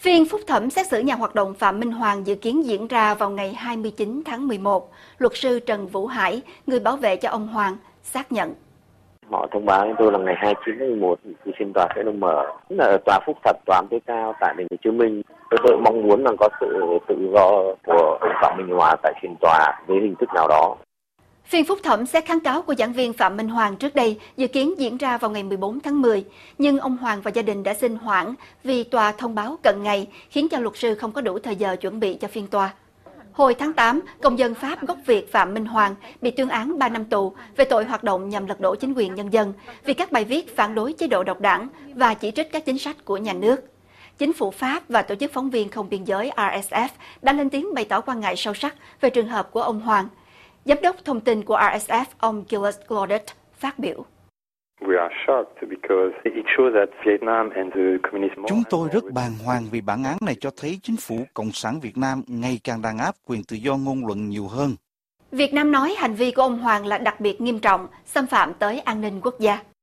Phiên phúc thẩm xét xử nhà hoạt động Phạm Minh Hoàng dự kiến diễn ra vào ngày 29 tháng 11. Luật sư Trần Vũ Hải, người bảo vệ cho ông Hoàng, xác nhận. Họ thông báo với tôi là ngày 29 tháng 11 thì phiên tòa sẽ được mở. Tức là ở tòa phúc thẩm, tòa án tối cao tại Thành phố Hồ Chí Minh. Tôi mong muốn là có sự tự do của ông Phạm Minh Hoàng tại phiên tòa với hình thức nào đó. Phiên phúc thẩm xét kháng cáo của giảng viên Phạm Minh Hoàng trước đây dự kiến diễn ra vào ngày 14 tháng 10, nhưng ông Hoàng và gia đình đã xin hoãn vì tòa thông báo cận ngày, khiến cho luật sư không có đủ thời giờ chuẩn bị cho phiên tòa. Hồi tháng 8, công dân Pháp gốc Việt Phạm Minh Hoàng bị tuyên án 3 năm tù về tội hoạt động nhằm lật đổ chính quyền nhân dân vì các bài viết phản đối chế độ độc đảng và chỉ trích các chính sách của nhà nước. Chính phủ Pháp và tổ chức phóng viên không biên giới RSF đã lên tiếng bày tỏ quan ngại sâu sắc về trường hợp của ông Hoàng. Giám đốc thông tin của RSF, ông Gilles Claudet, phát biểu. Chúng tôi rất bàng hoàng vì bản án này cho thấy chính phủ Cộng sản Việt Nam ngày càng đàn áp quyền tự do ngôn luận nhiều hơn. Việt Nam nói hành vi của ông Hoàng là đặc biệt nghiêm trọng, xâm phạm tới an ninh quốc gia.